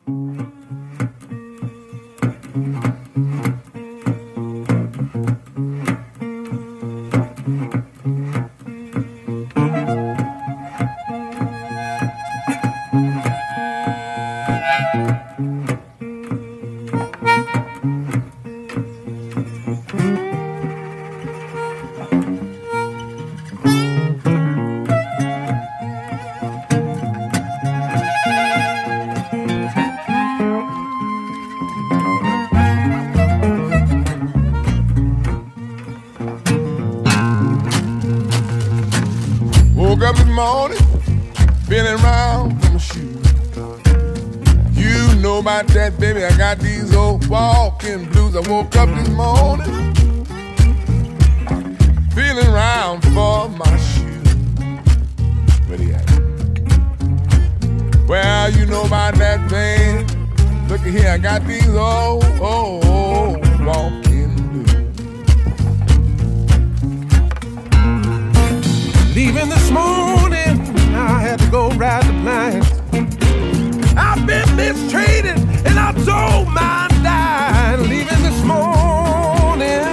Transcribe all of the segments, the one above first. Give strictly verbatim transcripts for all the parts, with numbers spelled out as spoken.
Woke up this morning, feeling round for my shoes. You know about that, baby, I got these old walking blues. I woke up this morning, feeling round for my shoes. Where they at? Well, you know about that, man. Look at here, I got these old, old, old walking blues. Leaving this morning, I had to go ride the blinds. I've been mistreated and I don't mind dying. Leaving this morning,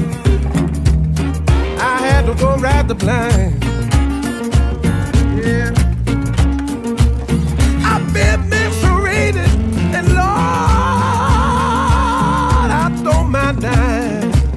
I had to go ride the blinds. Yeah, I've been mistreated and Lord, I don't mind dying.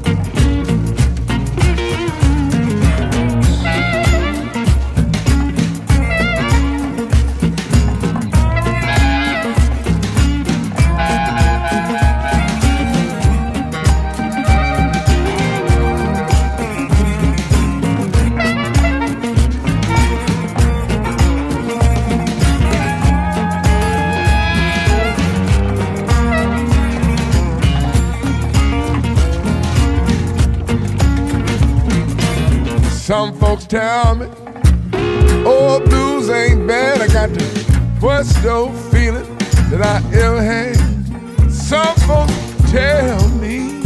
Some folks tell me, oh, blues ain't bad. I got the worst old feeling that I ever had. Some folks tell me,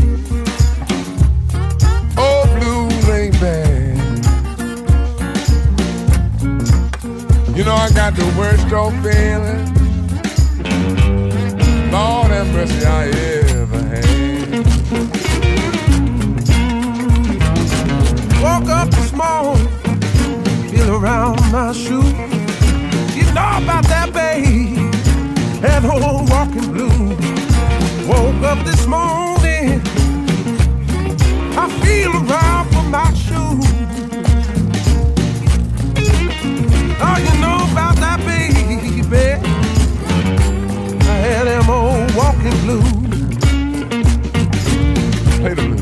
oh, blues ain't bad. You know I got the worst old feeling, Lord have mercy, I ever had. Woke up this morning, feel around my shoe. You know about that, babe, that old walking blue. Woke up this morning, I feel around for my shoe. Oh, you know about that, baby, I had them old walking blues. Play the blues.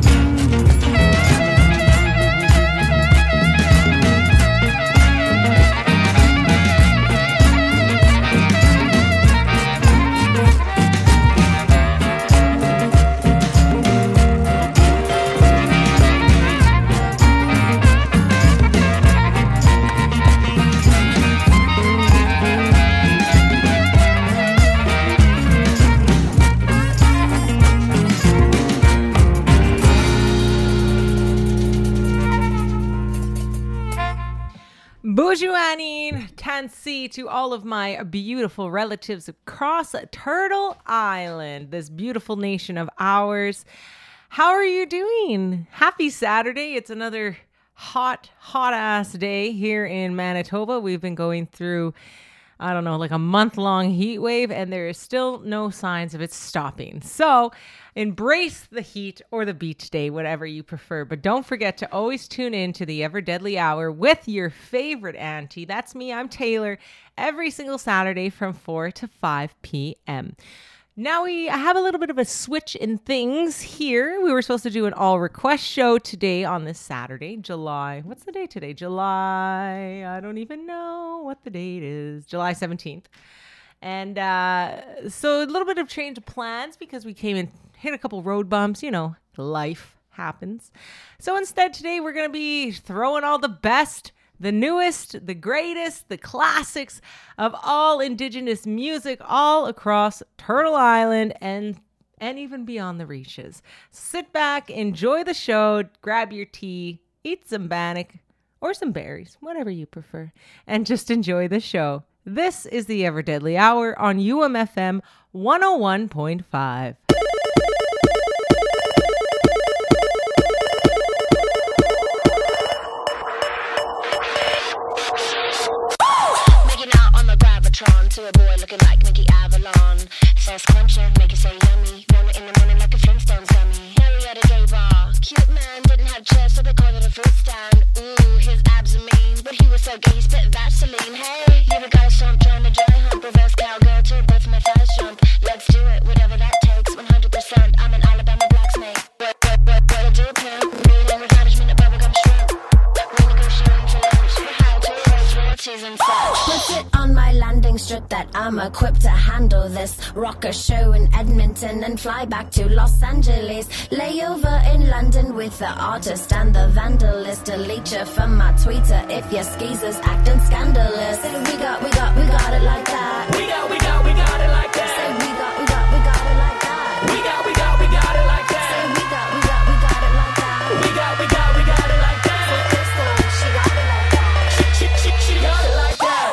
Bonjour, Tansi, to all of my beautiful relatives across Turtle Island, this beautiful nation of ours. How are you doing? Happy Saturday. It's another hot, hot ass day here in Manitoba. We've been going through, I don't know, like a month-long heat wave, and there is still no signs of it stopping. So embrace the heat or the beach day, whatever you prefer. But don't forget to always tune in to the Ever Deadly Hour with your favorite auntie. That's me. I'm Taylor. Every single Saturday from four to five p.m. Now we have a little bit of a switch in things here. We were supposed to do an all request show today on this Saturday, July. What's the date today? July. I don't even know what the date is. July seventeenth. And uh, so a little bit of change of plans because we came and hit a couple road bumps. You know, life happens. So instead today we're going to be throwing all the best, the newest, the greatest, the classics of all Indigenous music all across Turtle Island and and even beyond the reaches. Sit back, enjoy the show, grab your tea, eat some bannock or some berries, whatever you prefer, and just enjoy the show. This is the Ever Deadly Hour on U M F M one oh one point five. Making out on the Gravitron to a boy looking like Mickey Avalon. Says cruncher, make it say yummy. Roll it in the morning like a Flintstones gummy. Now we at a gay bar. Cute man didn't have chest, so they called it a fruit stand. Ooh, his abs are mean, but he was so gay he spit Vaseline. Hey, you ever got a stump trying to dry hump? Reverse cowgirl to a birth my thighs jump. Let's do it, whatever that takes. one hundred percent, I'm an Alabama blacksnake. What, what, what, what I do, pimp? Meeting with management of bubblegum shrimp. Renegotiating for lunch, for how to raise royalties and such. Put it on my landing strip that I'm equipped to handle this. Rock a show in Edmonton and fly back to Los Angeles. Layover in London with the artist and the vandalist. Delete you from my Twitter if your skeezers acting scandalous. Say we got, we got, we got it like that. We got, we got, we got it like that. Say we got, we got, we got it like that. We got, we got, we got it like that. Say we got, we got, we got it like that. We got, we got, we got it like that. Say Crystal, she got it like that. She, she, she, she got it like that.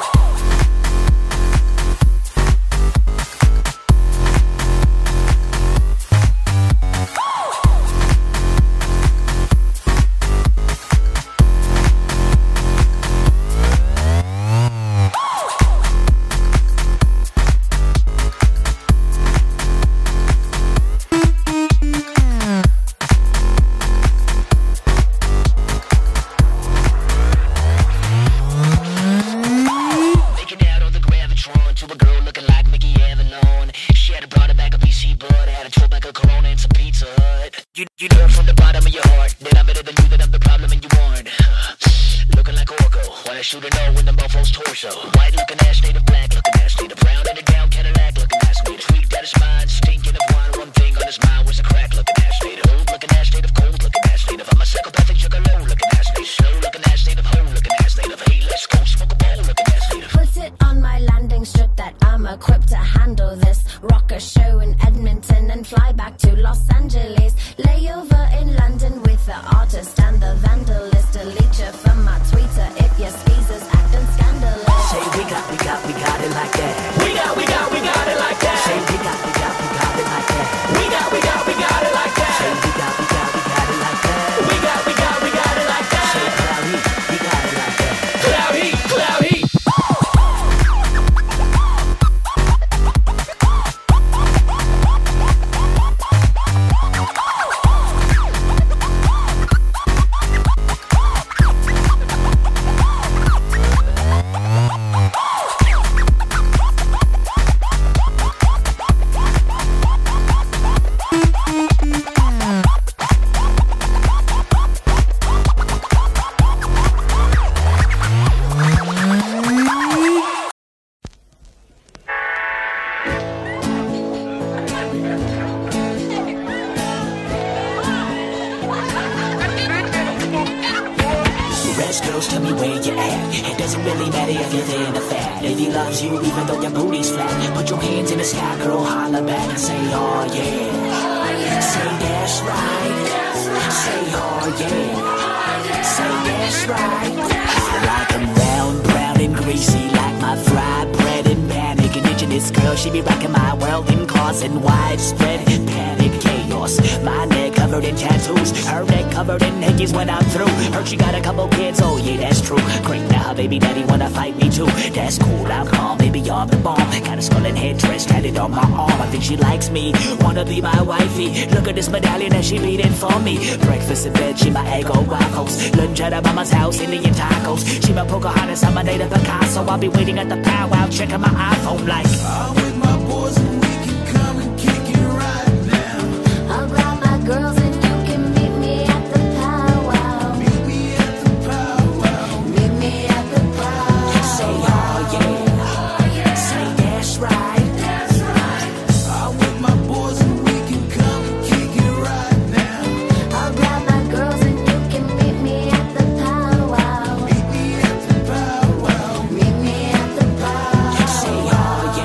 Breakfast in bed, she my Eggo waffles. Lunch at her mama's house, Indian tacos. She my Pocahontas, I'm my native Picasso. I'll be waiting at the powwow, checking my iPhone like I'm with my boys and we can come and kick it right now. I'll grab my girls and you can meet me at the powwow. Meet me at the powwow. Meet me at the powwow. say oh yeah, say that's right. That's right. I'm with my boys and we can come and kick it right now. I'll grab my girls and you can meet me at the powwow. Meet me at the powwow. Meet me at the powwow. Say oh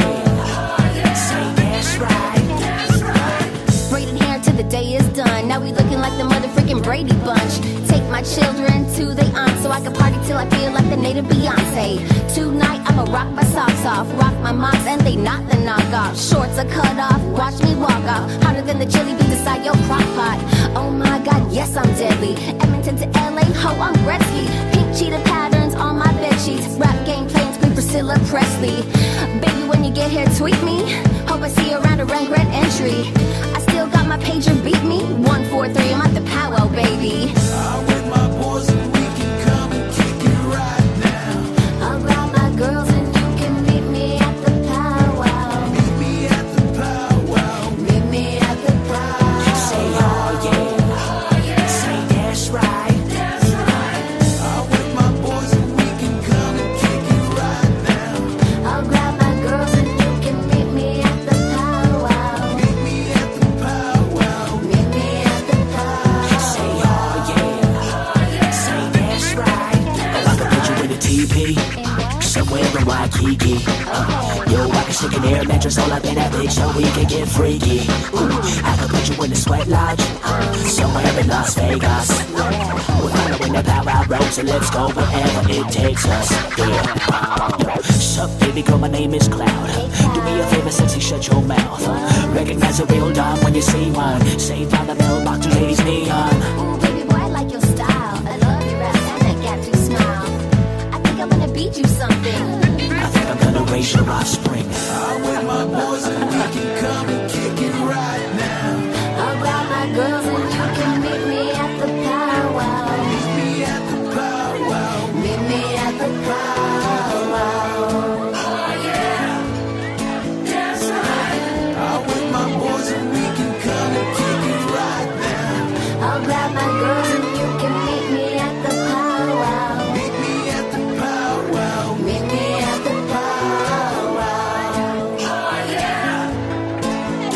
yeah, say that's right. That's right. Braided hair till the day is done. Now we looking like the mother freaking Brady Bunch. Take my children to they aunt so I can party till I feel like the native Beyonce. Tonight I'ma rock my socks off, rock my moms and they not the knockoff. Shorts are cut off, watch me walk off, hotter than the chili beans inside your crock pot. Oh my god, yes I'm deadly. Edmonton to L A, ho I'm Gretzky. Pink cheetah patterns on my bed sheets. Rap game playing screen Priscilla Presley. Baby when you get here tweet me. Hope I see you around a rank red entry. I still got my pager beat me. One four three, I'm at the powwow baby. I'm with my boys and we can come and kick it right now. I'll grab my girls and you can meet me at the powwow. Meet me at the powwow. Meet me at the powwow. Say oh yeah, say that's right. That's right. I'm with my boys and we can come and kick it right now. I'll grab my girls and you can meet me at the powwow. Meet me at the powwow. Meet me at the powwow. Say oh yeah, say that's right. I can put you in a teepee, somewhere in Waikiki. Uh, yo, I can stick an air mattress all up in that bitch so we can get freaky. Ooh, I can put you in a sweat lodge, somewhere in Las Vegas. We're following the powwow road, so let's go wherever it takes us. Yeah. Sup, baby girl, my name is Cloud. Do me a favor, sexy, shut your mouth. Recognize a real dime when you see one. Save by the mailbox, two ladies neon. Ooh, baby boy, I like your style. I love your rap and that got you smile. I think I'm gonna beat you something. I think I'm gonna raise your offspring. I'm with my boys and we can come and kick it right now. I'll grab my girls and you can meet me at the powwow. Meet me at the powwow. Meet me at the powwow. That's right. I'm with my boys and we can come and kick it right now. I'll grab my girls and you can meet me at the powwow. Meet me at the powwow. Meet me at the powwow.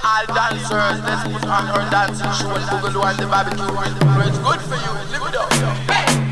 all dancers, let's put on our dancing show and Boogaloo and the barbecue rhythm. It's good for you, live it up. Hey.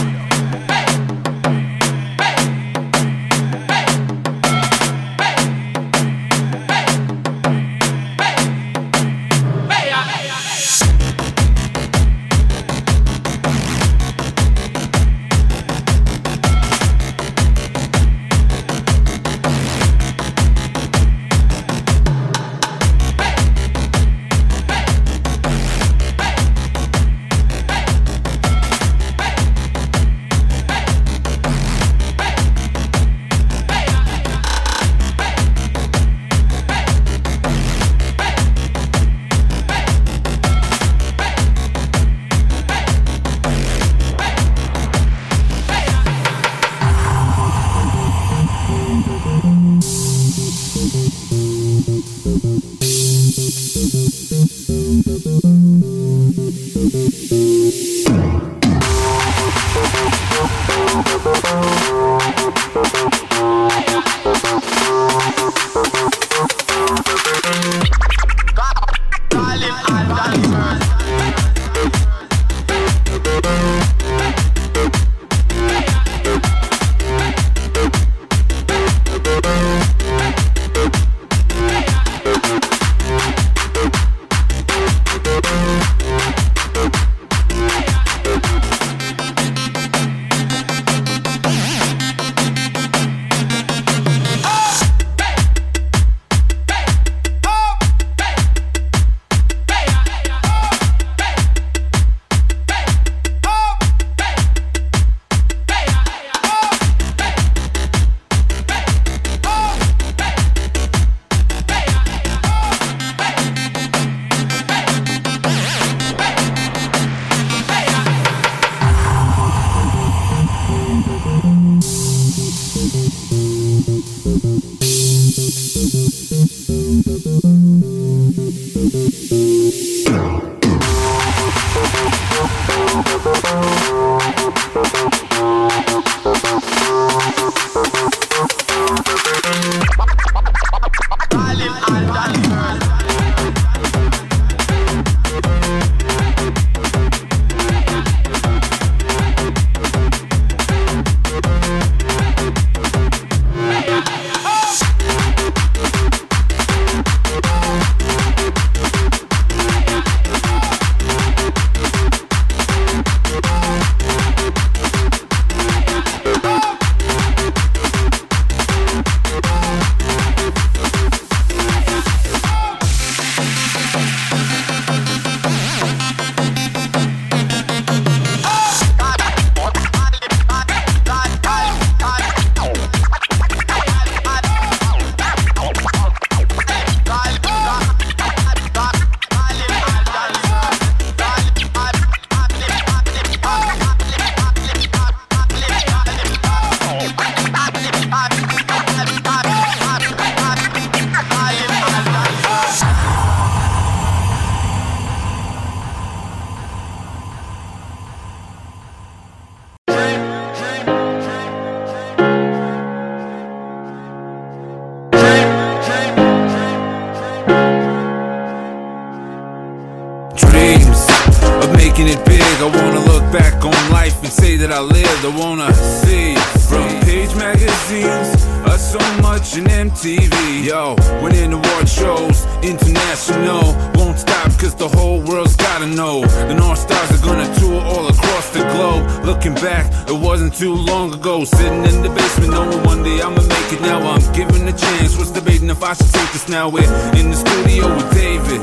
making it big. I wanna look back on life and say that I lived. I wanna see from page magazines, uh, so much in M T V. Yo, winning award shows, international, won't stop cause the whole world's gotta know. The North Stars are gonna tour all across the globe. Looking back, it wasn't too long ago, sitting in the basement knowing one day I'ma make it. Now I'm given a chance, was debating if I should take this. Now we're in the studio with David.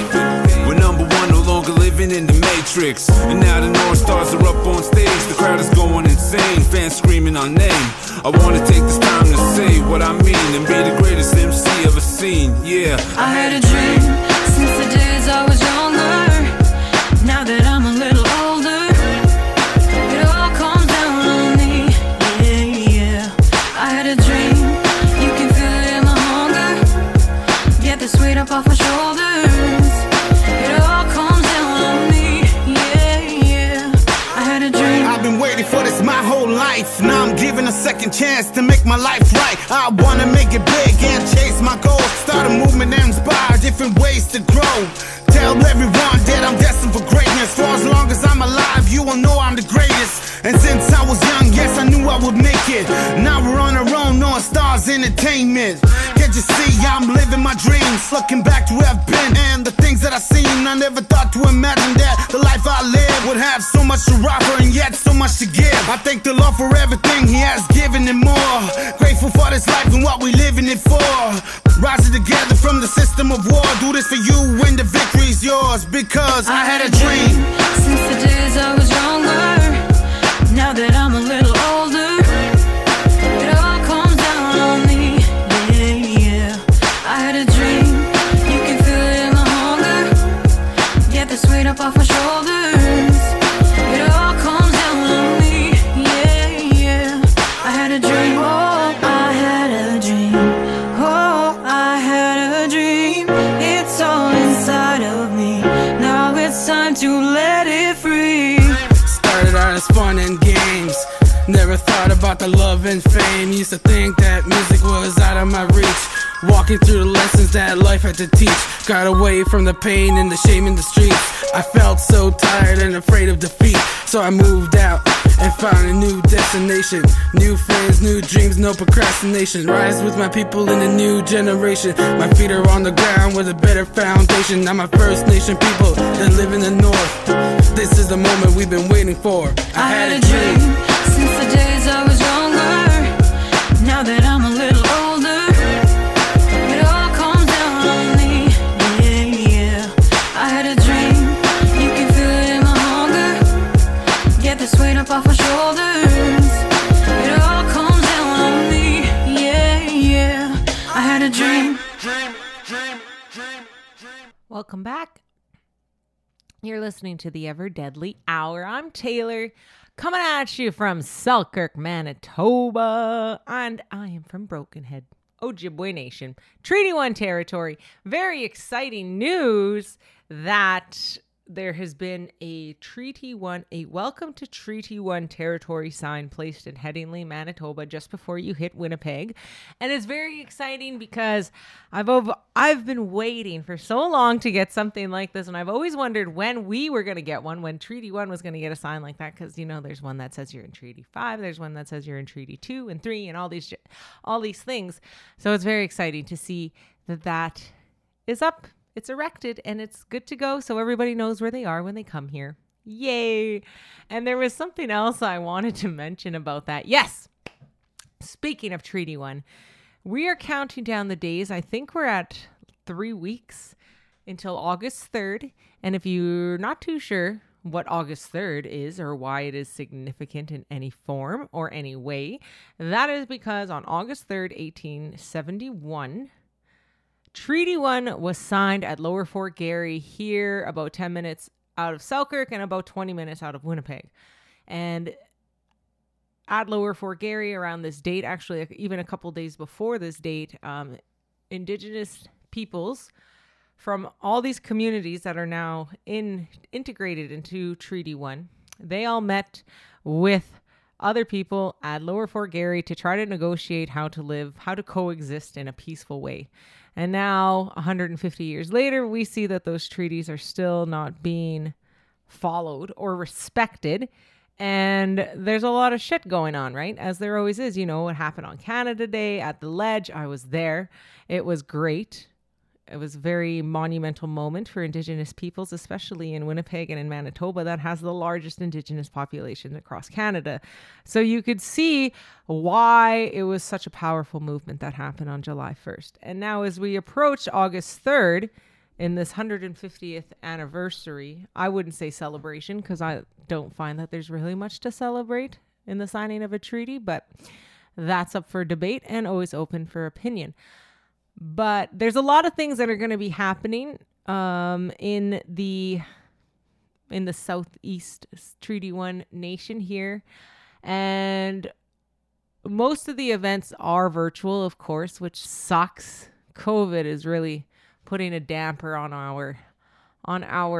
We're number one, no longer living in the Matrix. And now the North Stars are up on stage, the crowd is going insane, fans screaming our name. I wanna take this time to say what I mean and be the greatest M C ever seen, yeah. I had a dream since the days I was younger. Now that I'm a little older, it all comes down on me, yeah, yeah. I had a dream, you can feel it in my hunger. Get this weight up off my shoulders. It all comes down on me, yeah, yeah. I had a dream. I've been waiting for this my whole life. Now I'm giving a second second chance to make my life right. I wanna make it big and chase my goals. Start a movement and inspire different ways to grow. Tell everyone that I'm destined for greatness. For as long as I'm alive, you will know I'm the greatest. And since I was young, yes, I knew I would make it. Now we're on our own, on Stars Entertainment. Can't you see I'm living my dreams? Looking back to where I've been and the things that I've seen, I never thought to imagine that the life I live would have so much to offer and yet so much to give. I thank the Lord for everything He has given and more. Grateful for this life and what we living it for. Rising together from the system of war. Do this for you when the victory's yours. Because I, I had a dream since the days I was younger. Now that I'm a little older, it all comes down on me. Yeah, yeah. I had a dream. You can feel it in my hunger. Get this weight up off my shoulders. It all comes down on me. Yeah, yeah. I had a dream. Oh, I had a dream. Oh, I had a dream. It's all inside of me. Now it's time to let it free. Started out as fun and games. Never thought about the love and fame. Used to think that music was out of my reach. Walking through the lessons that life had to teach. Got away from the pain and the shame in the streets. I felt so tired and afraid of defeat. So I moved out and found a new destination. New friends, new dreams, no procrastination. Rise with my people in a new generation. My feet are on the ground with a better foundation. I'm a First Nation people that live in the north. This is the moment we've been waiting for. I, I had, had a dream, dream since the days I was younger. Now that I'm a little older, it all comes down on me. Yeah, yeah. I had a dream. You can feel it in my hunger. Get this weight up off my shoulders. It all comes down on me. Yeah, yeah. I had a dream. Welcome back. You're listening to the Ever Deadly Hour. I'm Taylor, coming at you from Selkirk, Manitoba, and I am from Brokenhead, Ojibwe Nation, Treaty One territory. Very exciting news that there has been a Treaty One, a Welcome to Treaty One territory sign placed in Headingley, Manitoba, just before you hit Winnipeg. And it's very exciting because I've ov- I've been waiting for so long to get something like this, and I've always wondered when we were going to get one, when Treaty One was going to get a sign like that, because you know there's one that says you're in Treaty Five, there's one that says you're in Treaty Two and Three, and all these all these things. So it's very exciting to see that that is up. It's erected and it's good to go, so everybody knows where they are when they come here. Yay! And there was something else I wanted to mention about that. Yes! Speaking of Treaty One, we are counting down the days. I think we're at three weeks until August third. And if you're not too sure what August third is or why it is significant in any form or any way, that is because on August third, eighteen seventy-one... Treaty One was signed at Lower Fort Garry here, about ten minutes out of Selkirk and about twenty minutes out of Winnipeg. And at Lower Fort Garry around this date, actually even a couple days before this date, um, Indigenous peoples from all these communities that are now in integrated into Treaty One, they all met with other people at Lower Fort Garry to try to negotiate how to live, how to coexist in a peaceful way. And now, one hundred fifty years later, we see that those treaties are still not being followed or respected. And there's a lot of shit going on, right? As there always is. You know, what happened on Canada Day at the Ledge. I was there. It was great. It was a very monumental moment for Indigenous peoples, especially in Winnipeg and in Manitoba, that has the largest Indigenous population across Canada. So you could see why it was such a powerful movement that happened on July first. And now as we approach August third, in this one hundred fiftieth anniversary, I wouldn't say celebration because I don't find that there's really much to celebrate in the signing of a treaty, but that's up for debate and always open for opinion. But there's a lot of things that are going to be happening um, in the in the Southeast Treaty One nation here. And most of the events are virtual, of course, which sucks. COVID is really putting a damper on our on our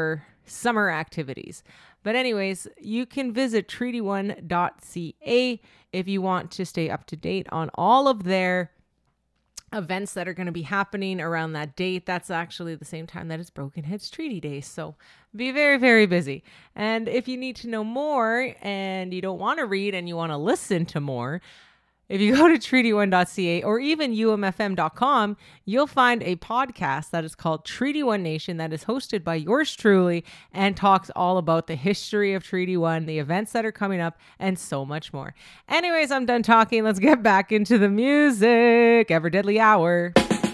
summer activities. But anyways, you can visit treaty one dot c a if you want to stay up to date on all of their events that are going to be happening around that date. That's actually the same time that it's Broken Heads Treaty Day. So be very, very busy. And if you need to know more and you don't want to read and you want to listen to more, if you go to treaty one dot c a or even u m f m dot com, you'll find a podcast that is called Treaty One Nation that is hosted by yours truly and talks all about the history of Treaty One, the events that are coming up, and so much more. Anyways, I'm done talking. Let's get back into the music. Ever Deadly Hour.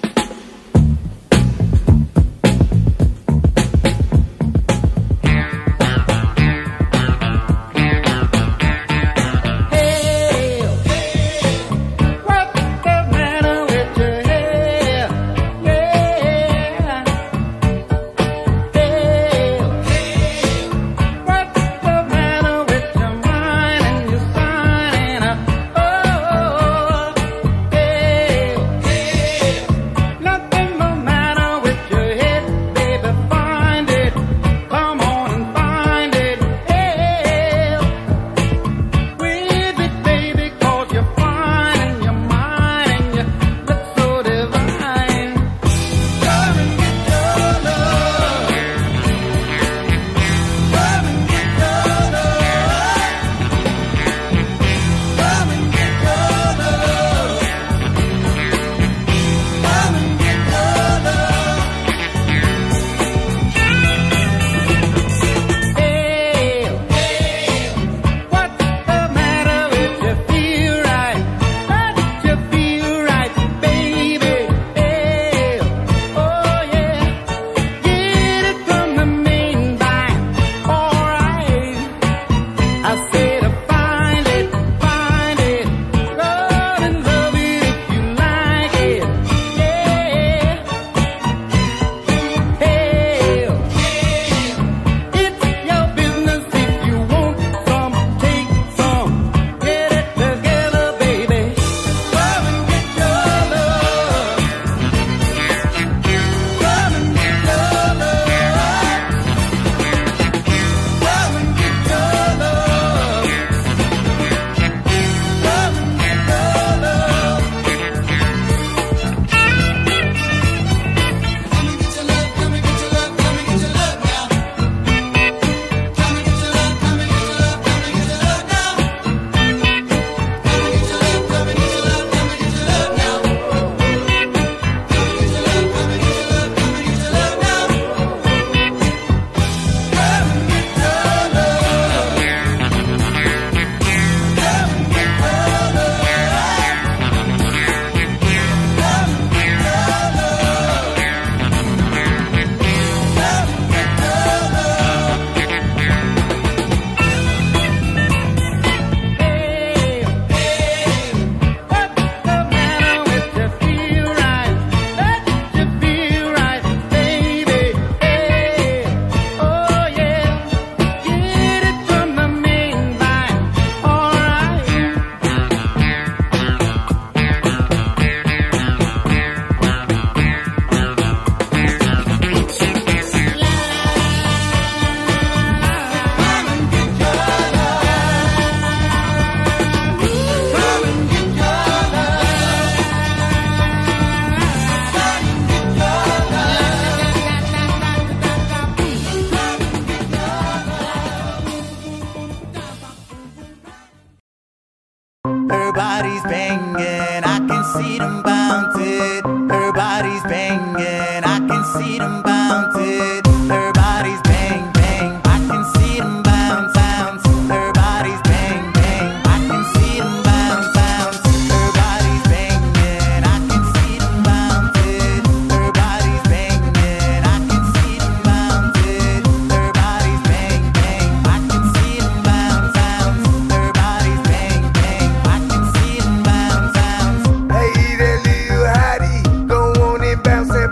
Her body's banging, I can see them bounted. Her body's banging, I can see them bounted. Her body's bang, bang, I can see them bounce, bounce. Her body's bang, bang, I can see them bounce, bounce. Her body's banging, I can see them bounted. Her body's banging, I can see them bounted. Her body's bang, bang, I can see them bounce, bounce. Her body's bang, bang, I can see them bounce, bounce. Hey, that little hottie, go on and bounce that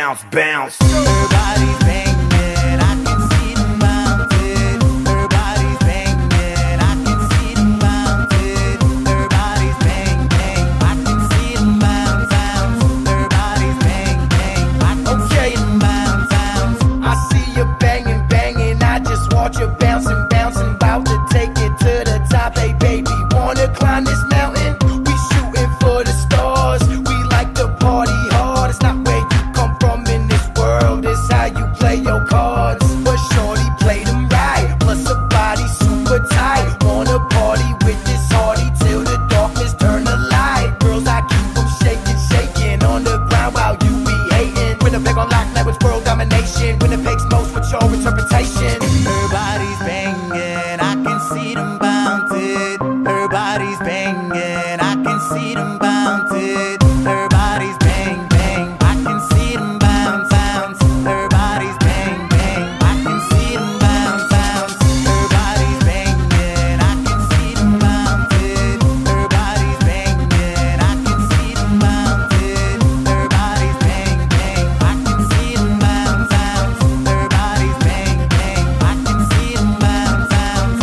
bounce, bounce. Everybody's banging, I can see them bouncing. Everybody's banging, I can see them bouncing. Everybody's bang, bang, I can see them bounce, bounce. Everybody's bang, bang, I can see them bounce, bounce. I see you banging, banging. I just watch you bouncing, bouncing. About to take it to the top. Hey, baby, wanna climb this mountain? We shooting for the stars. We like to party hard. It's not where you come from in this world. It's how you play your cards. But shorty played them right. Plus a body super tight. Wanna party with this hardy till the darkness turn the light. Girls, I keep them shaking, shaking on the ground while you be hating. Winnipeg on lock, language, world domination. Winnipeg's most with your interpretation. Everybody's banging, I can see them bouncing. Everybody's banging, I can see them bouncing. Everybody's bang, bang, I can see them bounce, bounce. Everybody's bang, bang, I can see them bounce, bounce. Everybody's banging, I can see them bouncing. Everybody's banging, I can see them bouncing. Everybody's bang, bang, I can see them bounce, bounce. Everybody's bang, bang, I can see them bounce, bounce.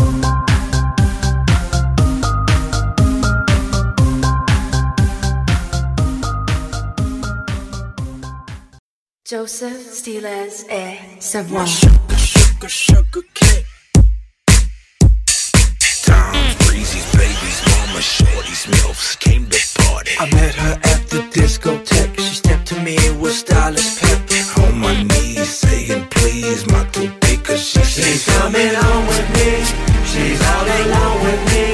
Joseph Stiles et Savoir. Sugar, sugar, sugar cake. Times, breezy's, babies, mama, shorties, milfs came to party. I met her at the discotheque. She stepped to me with stylish pep. On my knees, saying please, my two cause she She's coming home with me. She's all alone with me.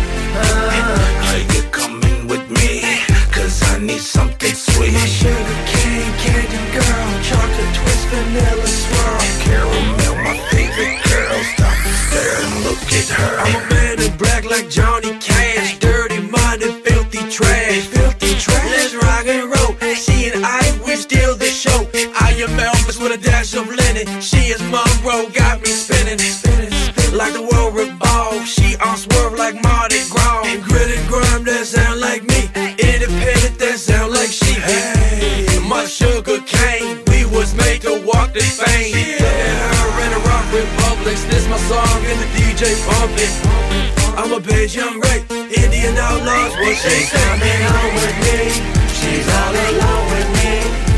Uh, Are you coming with me? Cause I need something sweet. My sugar cane candy girl, chocolate twist, vanilla swirl, caramel, my favorite girl. Stop there and look at her. I'm a man in black like Johnny Cash. Dirty money, filthy trash. Filthy trash. Let's rock and roll. She and I, we steal the show. I am Elvis with a dash of linen. She is Monroe, got me spinning, spinning, spinning like the world revolves. She on swerve like Mardi Gras. And grit and grime that sound like me. Independent that sound like she. Hey, my sugar cane, we was made to walk this fame. Yeah, her in the rock republics. This my song and the D J pump it. I'm a bad young Ray, Indian outlaws. What she's coming home with me. She's all alone with me.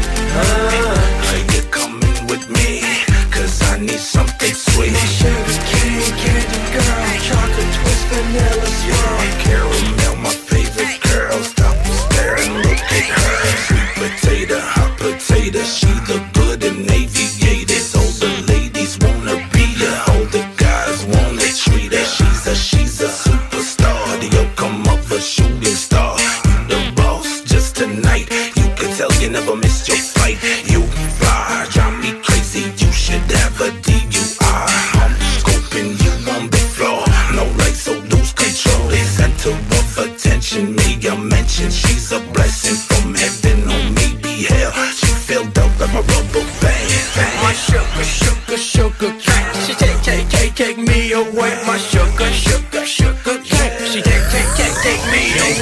Uh, Are you coming with me? Cause I need something sweet. My sugar cane candy girl, chocolate twist, vanilla swirl, caramel, my favorite girl. Stop there and look at her. Sweet potato, hot potato. She the good and aviators. All the ladies wanna be her. All the guys wanna treat her. She's a, she's a superstar. The outcome of a shooting star. You the boss just tonight. You can tell you never missed your fight. You fly, drive me crazy. You should have a D U I. I'm scoping you on the floor. No right, so lose control. The center of attention, me I mention. She's a blessing from heaven on me be hell. She filled up like a rubber band. my sugar, sugar, sugar cane. She take, take, take, take me away. My sugar, sugar, sugar cane. She take, take, take, take me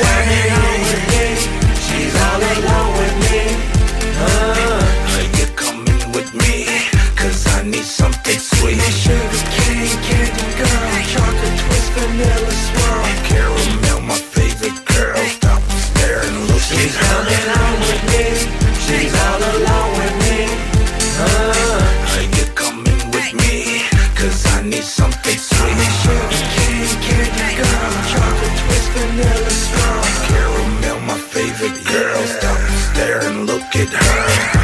away. She's all alone with me. Uh, Are you coming with me? Cause I need something sweet. my sugar cane candy girl, chocolate twist, vanilla swirl, caramel, my favorite girl. Stop there and look at she's her. coming home with me. She's all alone with me. Uh, Are you coming with me? Cause I need something sweet. my sugar cane candy girl, chocolate twist, vanilla swirl, Caramel, my favorite girl. Stop there and look at her.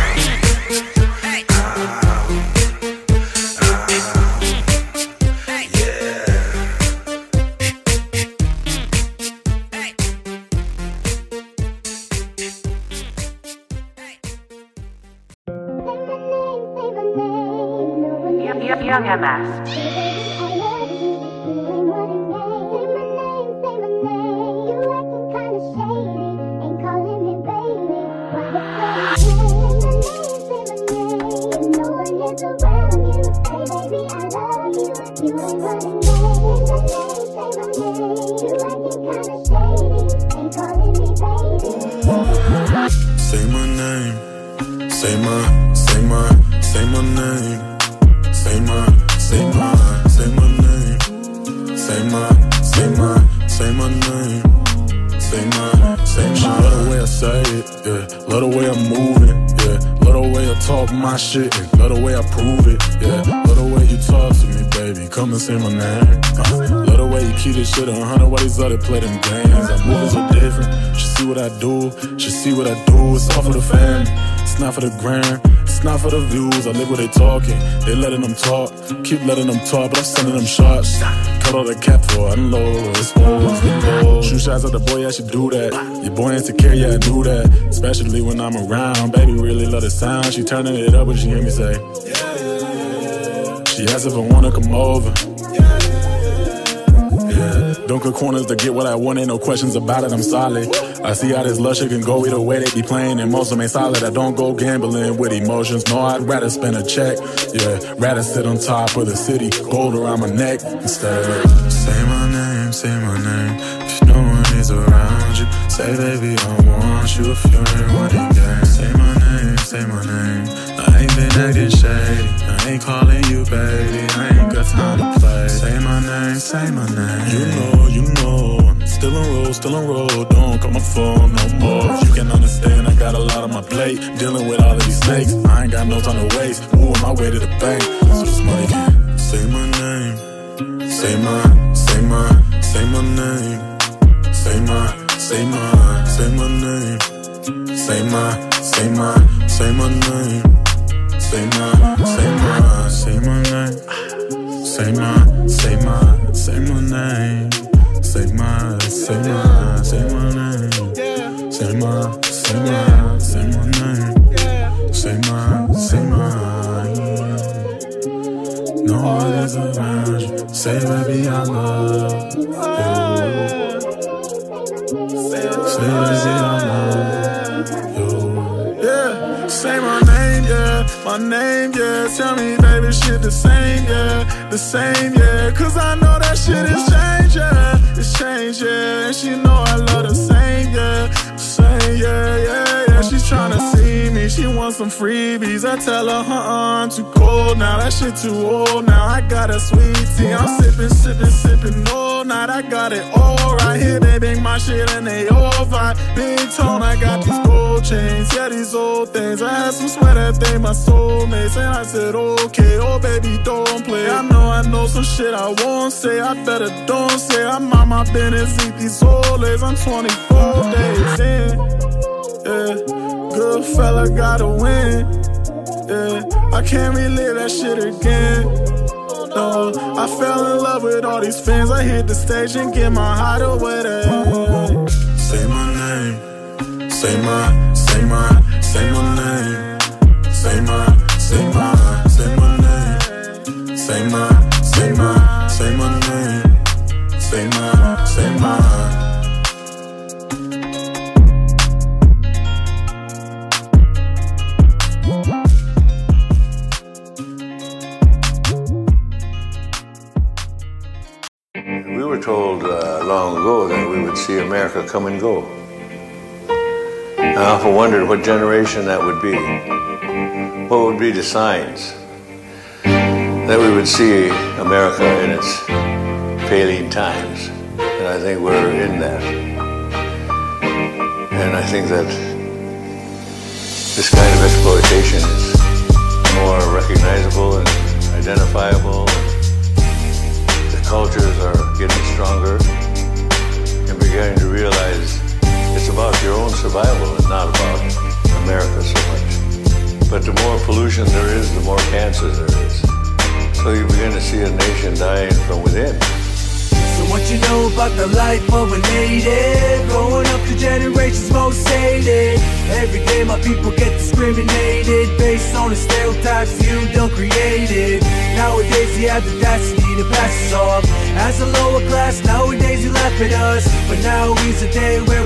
Young M S. Say my name, Say my, say my, say my name. Say my, say my, say my name. Say my, say my, say my name. Say my, say my. Love the way I say it, yeah. Love the way I'm moving, yeah. Love the way I talk my shit, and love the way I prove it, yeah. Love the way you talk to me, baby. Come and say my name. Uh, love the way you keep this shit a hundred while these other play them games. I'm moving so different. She see what I do, she see what I do. It's all for the fam, it's not for the gram. It's not for the views, I live where they talking. They letting them talk, keep letting them talk, but I'm sending them shots. Cut all the cap for unload, expose the gold. Shoot shots at the boy, I should do that. Your boy insecure, yeah, I knew that. Especially when I'm around, baby really love the sound. She turning it up when she hear me say, she asked if I wanna come over. Yeah. Don't cut corners to get what I want, ain't no questions about it, I'm solid. I see how this lush can go either way, they be playing and most of them ain't solid. I don't go gambling with emotions, no, I'd rather spend a check. Yeah, rather sit on top of the city, gold around my neck instead of say my name, say my name. If no one is around you, say baby I want you. If you ain't running game, say my name, say my name. I ain't been acting shady, I ain't calling you baby, I ain't got time to play. Say my name, say my name. You know, you know, I'm still on road, still on road. Don't call my phone no more. If you can understand, I got a lot on my plate, dealing with all of these snakes. I ain't got no time to waste, moving my way to the bank, so this money can say my name. Say my, say my, say my name. Say my, say my, say my name. Say my, say my, say my name. Say my, say my, say my name. Say my, say my, say my name. Say my, say my, say my name. Say my, say my, say my name. Say my, say my. No others around you. Say baby I love you. Say baby I love you. Yeah, say my name, yeah, my name, yeah. Tell me baby shit the same, yeah, the same, yeah. Cause I know that shit is change, yeah, it's change, yeah. And she know I love the same, yeah, same, yeah, yeah, yeah. She's tryna see me, she wants some freebies. I tell her, uh-uh, I'm too cold now, that shit too old now. I got a sweet tea, I'm sipping, sipping, sipping all night. I got it all right here, they bang my shit and they all vibe. Big tone, I got these gold chains, yeah, these old things. I had some sweat that they my soulmates, and I said, okay, oh baby, don't play. I know, I know some shit I won't say, I better don't say. I'm on my business, eat these old days, I'm twenty-four days in, yeah. Good fella gotta win, yeah. I can't relive that shit again, no. I fell in love with all these fans, I hit the stage and get my hideaway there. Say my name, say my, say my, say my name. Say my, say my, say my name. Say my, say my, say my name. Say my, say my. We were told uh, long ago that we would see America come and go. I often wondered what generation that would be. What would be the signs that we would see America in its failing times? And I think we're in that. And I think that this kind of exploitation is more recognizable and identifiable. The cultures are getting stronger and beginning to realize it's about your own survival and not about America so much. But the more pollution there is, the more cancer there is. So you begin to see a nation dying from within. So what you know about the life of a native? Growing up the generations most hated. Every day my people get discriminated based on the stereotypes you done created. Nowadays you have the audacity to pass us off as a lower class. Nowadays you laugh at us, but now is the day where we finally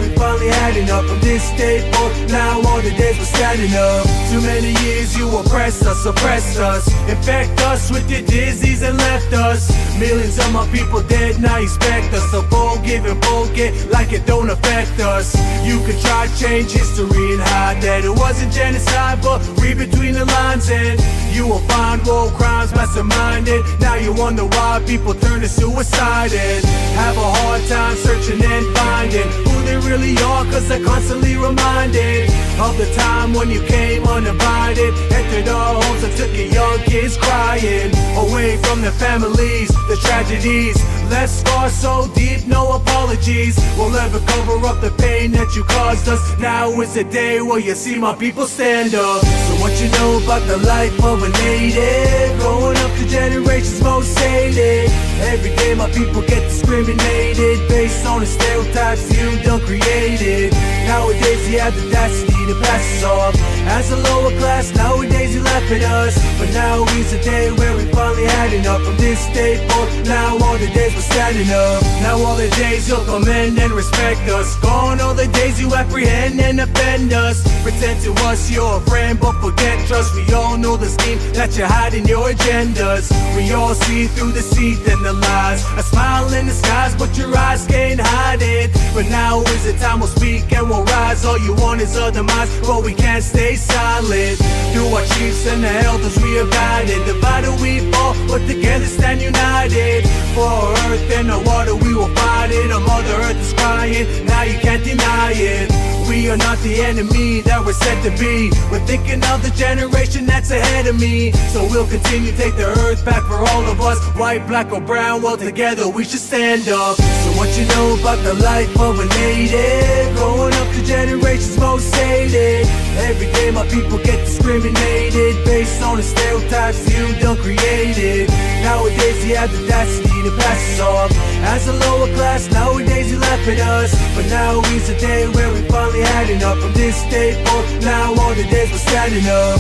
finally had enough of this staple. Now all the days we're standing up. Too many years you oppressed us, oppressed us, infect us with your disease and left us. Millions of my people dead, now you expect us to forgive and forget like it don't affect us. You could try to change history and hide that it wasn't genocide, but read between the lines and you will find war crimes masterminded. Now you wonder why people turn to suicide and have a hard time searching and finding who they really are, cause they're constantly reminded of the time when you came uninvited, entered our homes and took your young kids crying away from their families. The tragedies left scars so deep, no apologies will ever cover up the pain that you caused us. Now is the day where you see my people stand up. So what you know about the life of a native, growing up to generations most hated. Every day my people get discriminated based on the stereotypes you done created. Nowadays you have the audacity to pass us off as a lower class. Nowadays you laugh at us, but now is the day where we finally had enough from this staple. Now all the days we're standing up. Now all the days you'll commend and respect us. Gone all the days you apprehend and offend us. Pretend to us you're a friend, but forget trust. We all know the scheme that you're hiding your agendas. We all see through the deceit and the lies. A smile in the skies, but your eyes can't hide it. But now is the time we'll speak and we'll rise. All you want is a demise, but we can't stay silent. Through our chiefs and the elders we are guided. Divided we fall, but together stand united. For our earth and the water we will fight it. Our mother earth is crying, now you can't deny it. We are not the enemy that we're set to be. We're thinking of the generation that's ahead of me. So we'll continue to take the earth back for all of us. White, black or brown, well together we should stand up. So what you know about the life of a native, growing up to generations most hated. Every day my people get discriminated based on the stereotypes you done created. Nowadays you have the audacity to pass us off as a lower class. Nowadays you laugh at us, but now is the day where we finally had enough from this staple. Now all the days we're standing up.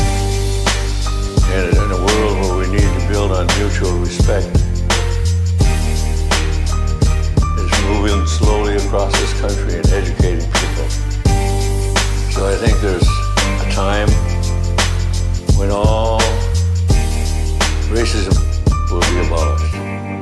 And in a world where we need to build on mutual respect, is moving slowly across this country and educating people. So I think there's a time when all racism will be abolished.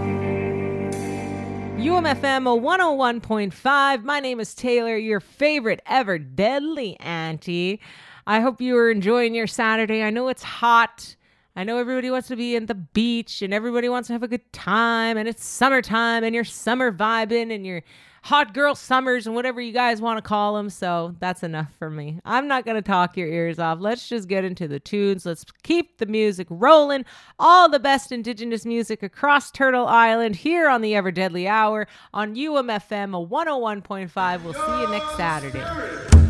U M F M one oh one point five. My name is Taylor, your favorite ever deadly auntie. I hope you are enjoying your Saturday. I know it's hot. I know everybody wants to be at the beach and everybody wants to have a good time, and it's summertime and you're summer vibing and you're hot girl summers and whatever you guys want to call them. So that's enough for me. I'm not going to talk your ears off. Let's just get into the tunes. Let's keep the music rolling. All the best Indigenous music across Turtle Island here on the Ever Deadly Hour on U M F M one oh one point five. We'll see you next Saturday.